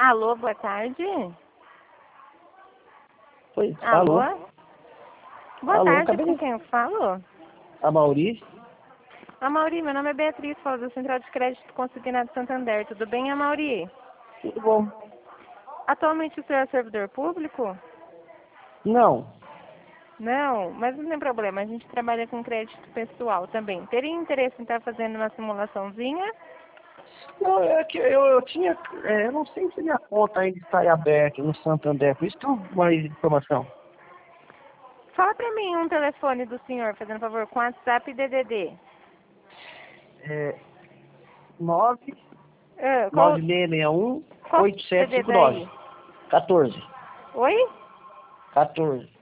Alô, boa tarde. Oi, Alô? alô? Boa Alô, tarde, acabei com de... quem eu falo? A Mauri? Mauri, meu nome é Beatriz, falo do Central de Crédito Consignado Santander. Tudo bem, Mauri? Tudo bom? Atualmente o senhor é servidor público? Não. Não, mas não tem problema, a gente trabalha com crédito pessoal também. Teria interesse em estar fazendo uma simulaçãozinha? Não, é que eu tinha... eu não sei se minha conta ainda está aberta no Santander, por isso que eu mais informação. Fala pra mim um telefone do senhor, fazendo favor, com WhatsApp e DDD. É 9 Qual 9661 DDD 8759. aí? 14. Oi? 14.